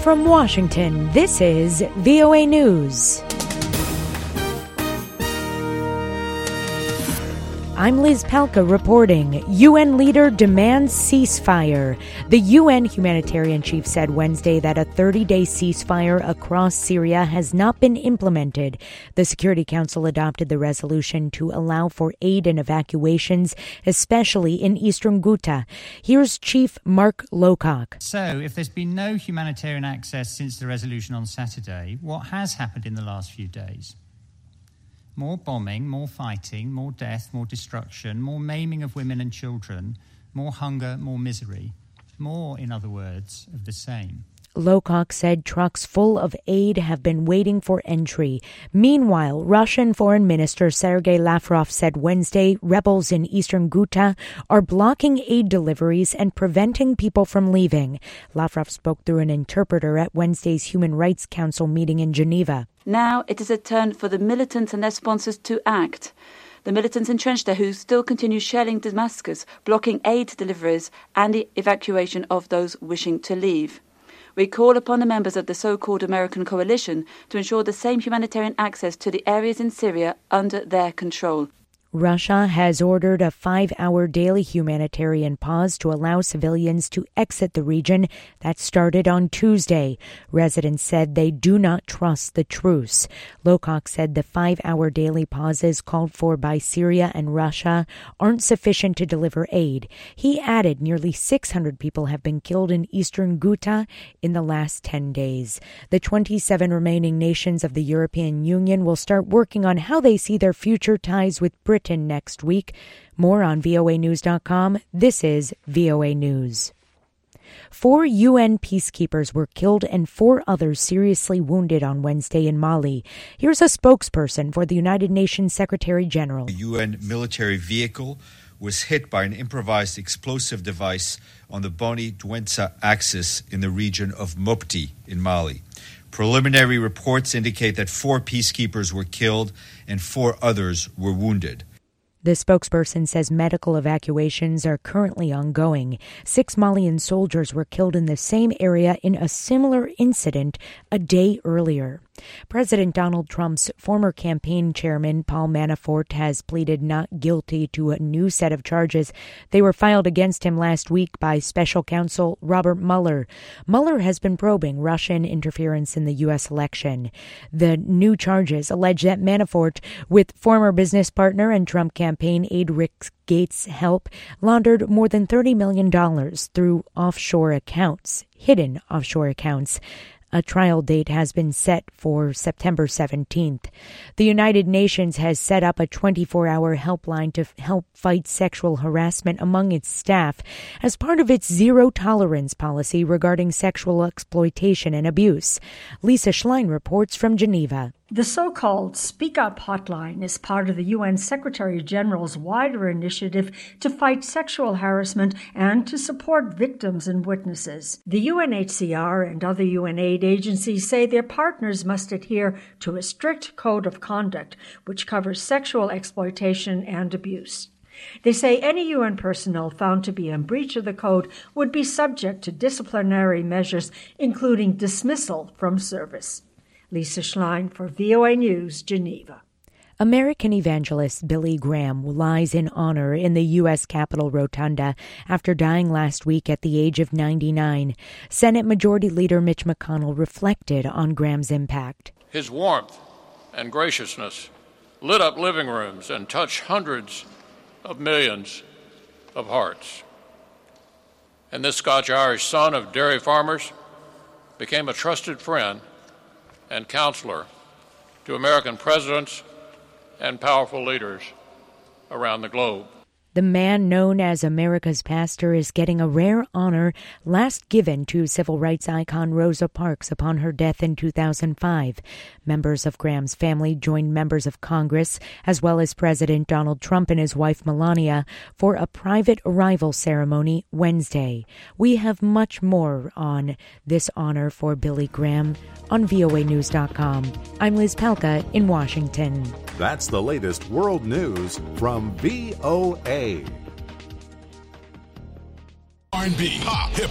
from Washington, this is VOA News. I'm Liz Palka reporting. UN leader demands ceasefire. The UN humanitarian chief said Wednesday that a 30-day ceasefire across Syria has not been implemented. The Security Council adopted the resolution to allow for aid and evacuations, especially in eastern Ghouta. Here's Chief Mark Lowcock. So, if there's been no humanitarian access since the resolution on Saturday, what has happened in the last few days? More bombing, more fighting, more death, more destruction, more maiming of women and children, more hunger, more misery. More, in other words, of the same. Lowcock said trucks full of aid have been waiting for entry. Meanwhile, Russian Foreign Minister Sergei Lavrov said Wednesday rebels in eastern Ghouta are blocking aid deliveries and preventing people from leaving. Lavrov spoke through an interpreter at Wednesday's Human Rights Council meeting in Geneva. Now it is a turn for the militants and their sponsors to act. The militants entrenched there who still continue shelling Damascus, blocking aid deliveries and the evacuation of those wishing to leave. We call upon the members of the so-called American coalition to ensure the same humanitarian access to the areas in Syria under their control. Russia has ordered a 5-hour daily humanitarian pause to allow civilians to exit the region. That started on Tuesday. Residents said they do not trust the truce. Lowcock said the 5-hour daily pauses called for by Syria and Russia aren't sufficient to deliver aid. He added nearly 600 people have been killed in eastern Ghouta in the last 10 days. The 27 remaining nations of the European Union will start working on how they see their future ties with Britain next week. More on voanews.com. This is VOA News. 4 UN peacekeepers were killed and 4 others seriously wounded on Wednesday in Mali. Here's a spokesperson for the United Nations Secretary General. The UN military vehicle was hit by an improvised explosive device on the Boni-Douentza axis in the region of Mopti in Mali. Preliminary reports indicate that 4 peacekeepers were killed and 4 others were wounded. The spokesperson says medical evacuations are currently ongoing. 6 Malian soldiers were killed in the same area in a similar incident a day earlier. President Donald Trump's former campaign chairman, Paul Manafort, has pleaded not guilty to a new set of charges. They were filed against him last week by special counsel Robert Mueller. Mueller has been probing Russian interference in the U.S. election. The new charges allege that Manafort, with former business partner and Trump campaign aide Rick Gates' help, laundered more than $30 million through offshore accounts, hidden offshore accounts. A trial date has been set for September 17th. The United Nations has set up a 24-hour helpline to help fight sexual harassment among its staff as part of its zero-tolerance policy regarding sexual exploitation and abuse. Lisa Schlein reports from Geneva. The so-called Speak Up Hotline is part of the UN Secretary-General's wider initiative to fight sexual harassment and to support victims and witnesses. The UNHCR and other UN aid agencies say their partners must adhere to a strict code of conduct which covers sexual exploitation and abuse. They say any UN personnel found to be in breach of the code would be subject to disciplinary measures, including dismissal from service. Lisa Schlein for VOA News, Geneva. American evangelist Billy Graham lies in honor in the U.S. Capitol Rotunda after dying last week at the age of 99. Senate Majority Leader Mitch McConnell reflected on Graham's impact. His warmth and graciousness lit up living rooms and touched hundreds of millions of hearts. And this Scotch-Irish son of dairy farmers became a trusted friend and counselor to American presidents and powerful leaders around the globe. The man known as America's pastor is getting a rare honor last given to civil rights icon Rosa Parks upon her death in 2005. Members of Graham's family joined members of Congress, as well as President Donald Trump and his wife Melania, for a private arrival ceremony Wednesday. We have much more on this honor for Billy Graham on voanews.com. I'm Liz Palka in Washington. That's the latest world news from VOA. R&B, pop, hip